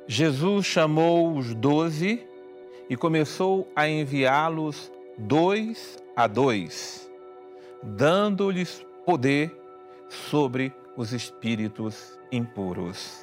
Jesus chamou os 12 e começou a enviá-los 2 a 2, dando-lhes poder sobre os espíritos impuros.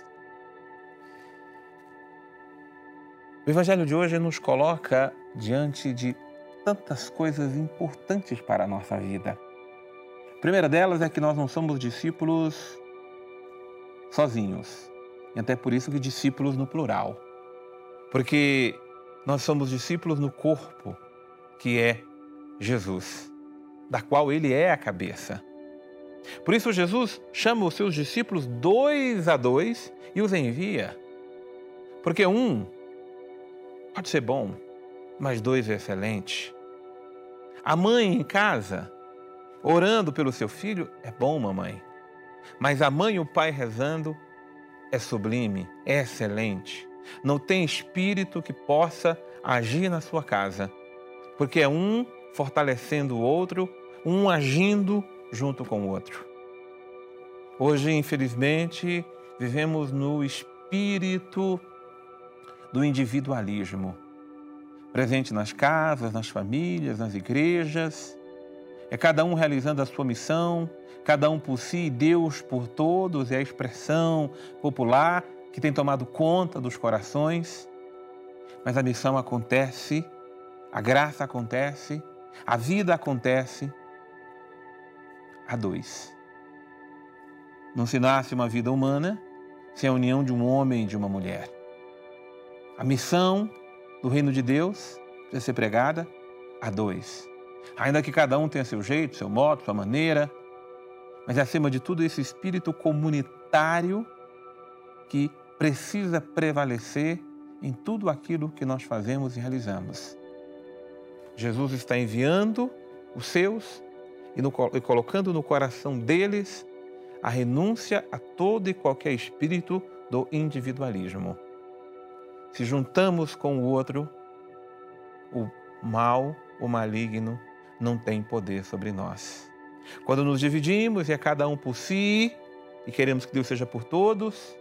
O Evangelho de hoje nos coloca diante de tantas coisas importantes para a nossa vida. A primeira delas é que nós não somos discípulos sozinhos, e até por isso que discípulos no plural, porque nós somos discípulos no corpo, que é Jesus, da qual Ele é a cabeça. Por isso Jesus chama os seus discípulos 2 a 2 e os envia, porque um pode ser bom, mas 2 é excelente. A mãe em casa, orando pelo seu filho, é bom, mamãe. Mas a mãe e o pai rezando é sublime, é excelente. Não tem espírito que possa agir na sua casa, porque é um fortalecendo o outro, um agindo junto com o outro. Hoje, infelizmente, vivemos no espírito do individualismo, presente nas casas, nas famílias, nas igrejas. É cada um realizando a sua missão, cada um por si e Deus por todos, é a expressão popular que tem tomado conta dos corações. Mas a missão acontece, a graça acontece, a vida acontece a 2. Não se nasce uma vida humana sem a união de um homem e de uma mulher. A missão do reino de Deus precisa ser pregada a 2. Ainda que cada um tenha seu jeito, seu modo, sua maneira, mas acima de tudo esse espírito comunitário que precisa prevalecer em tudo aquilo que nós fazemos e realizamos. Jesus está enviando os seus e colocando no coração deles a renúncia a todo e qualquer espírito do individualismo. Se juntamos com o outro, o mal, o maligno, não tem poder sobre nós. Quando nos dividimos e é cada um por si e queremos que Deus seja por todos,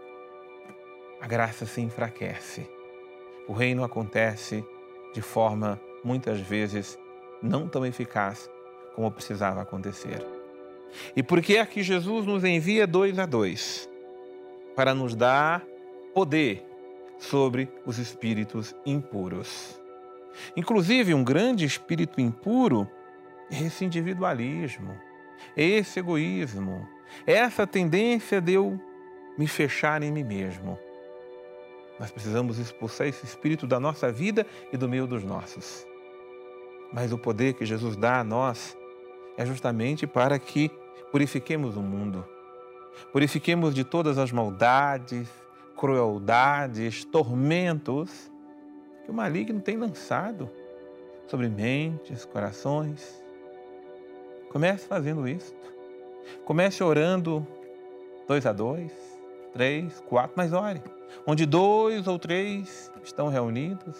a graça se enfraquece. O reino acontece de forma, muitas vezes, não tão eficaz como precisava acontecer. E por que aqui Jesus nos envia 2 a 2? Para nos dar poder sobre os espíritos impuros. Inclusive, um grande espírito impuro é esse individualismo, é esse egoísmo, é essa tendência de eu me fechar em mim mesmo. Nós precisamos expulsar esse espírito da nossa vida e do meio dos nossos. Mas o poder que Jesus dá a nós é justamente para que purifiquemos o mundo, purifiquemos de todas as maldades, crueldades, tormentos que o maligno tem lançado sobre mentes, corações. Comece fazendo isso. Comece orando 2 a 2, 3, 4, mas ore. Onde 2 ou 3 estão reunidos.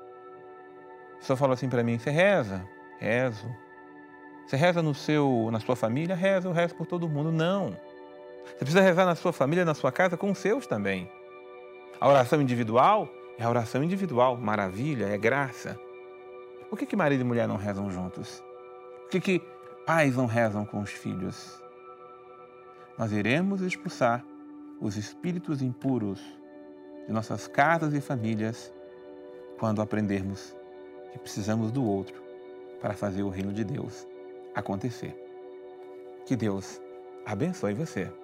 O senhor fala assim para mim, você reza? Rezo. Você reza na sua família? Reza, eu rezo por todo mundo. Não. Você precisa rezar na sua família, na sua casa, com os seus também. A oração individual é a oração individual. Maravilha, é graça. Por que marido e mulher não rezam juntos? Por que pais não rezam com os filhos? Nós iremos expulsar os espíritos impuros de nossas casas e famílias quando aprendermos que precisamos do outro para fazer o reino de Deus acontecer. Que Deus abençoe você.